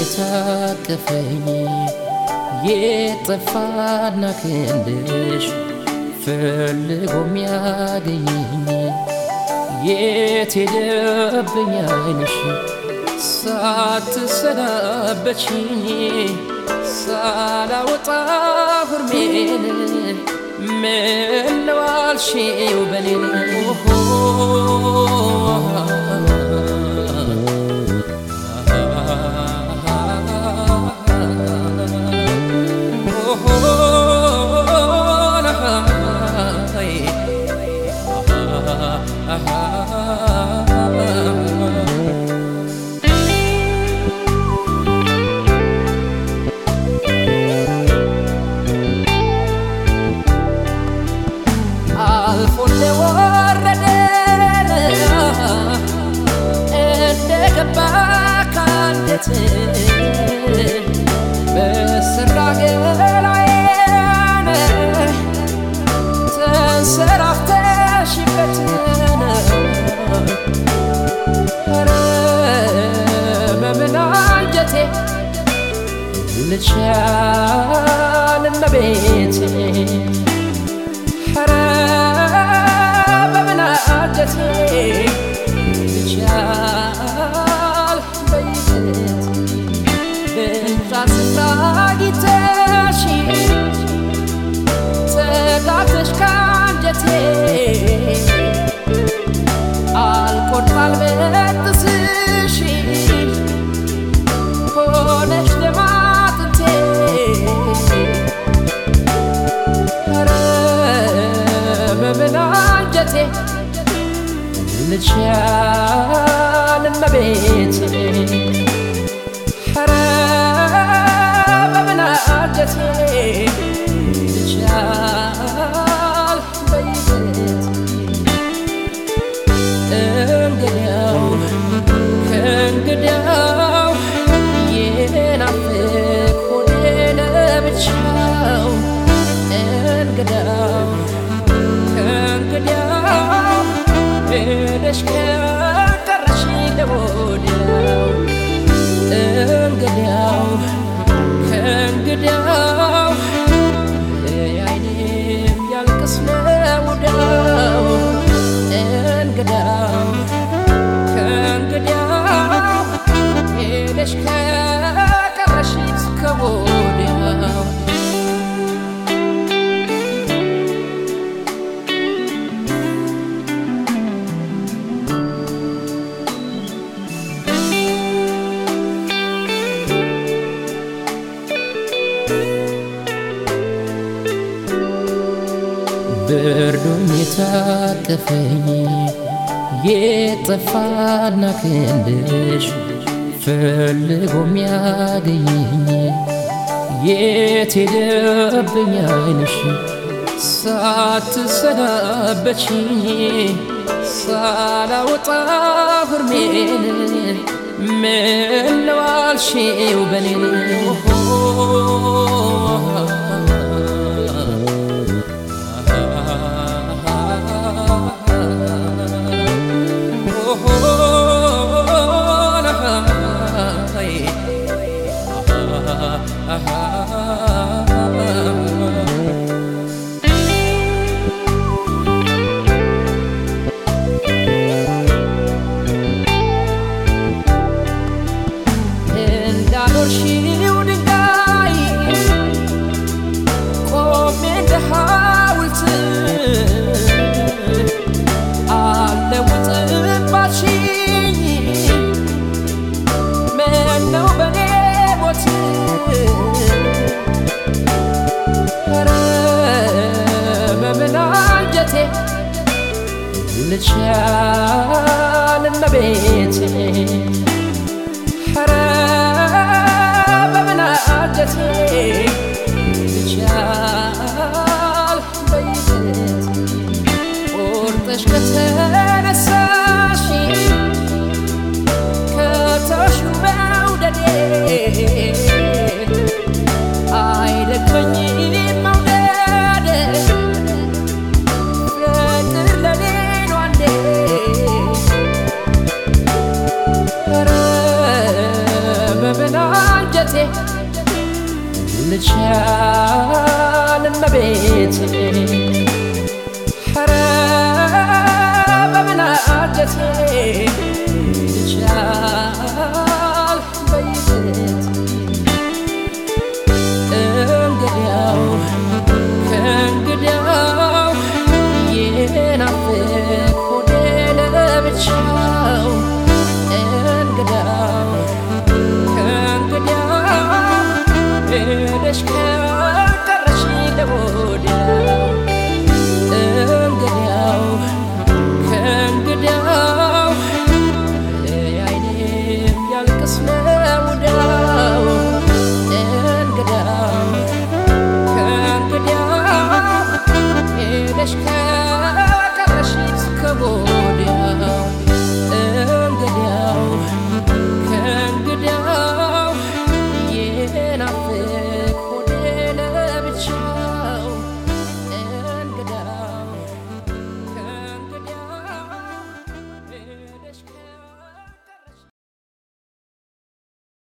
የታቀፈኝ የጠፋና ክንድሽ ፈልጎ የሚያገኘኝ የት ሄደብኝ ዓይንሽ ሳትሰናበችኝ ሳላወጣ ሁርሜን ምነው አልሽው በኔን በስራ ገላዬን ተንሰራፍተሽበት ኧረ በምን አንጀቴ ልቻል እመቤቴ ኧረ በምን አንጀቴ ልቻል ስራጊተሽ ተጋግተሽ ካንጀቴ አልቆርጣል በጥስሽ ሆነሽ ለማጥንቴ ኧረ በምን አንጀቴ ልቻል እመቤቴ ኧረ በምን አንጀቴ ልቻል በይበቴ ከእንግዲያው የናፍቅ ሆዴ ለብቻው ከእንግዲያው ሄደሽ ከቀረሽ ለወዲያው ከእንግዲያው ዓይኔም ያልቅስ ለውዳው ከእንግዲያው ሄደሽ ከቀረሽ ከወዲያው ብርዱም የታቀፈኝ የጠፋና ክንድሽ ፈልጎ የሚያገኘኝ የት ሄደብኝ ዓይንሽ ሳትሰናበችኝ ሳላወጣ ሁርሜን ምነው አልሽው በኔን እንዳኖርሽው ድንጋይ ቆሜ እንደ ሐውልት አልለውጥባሽኝ ምነው በኔ ሞት ኧረ በምን አንጀቴ ልቻል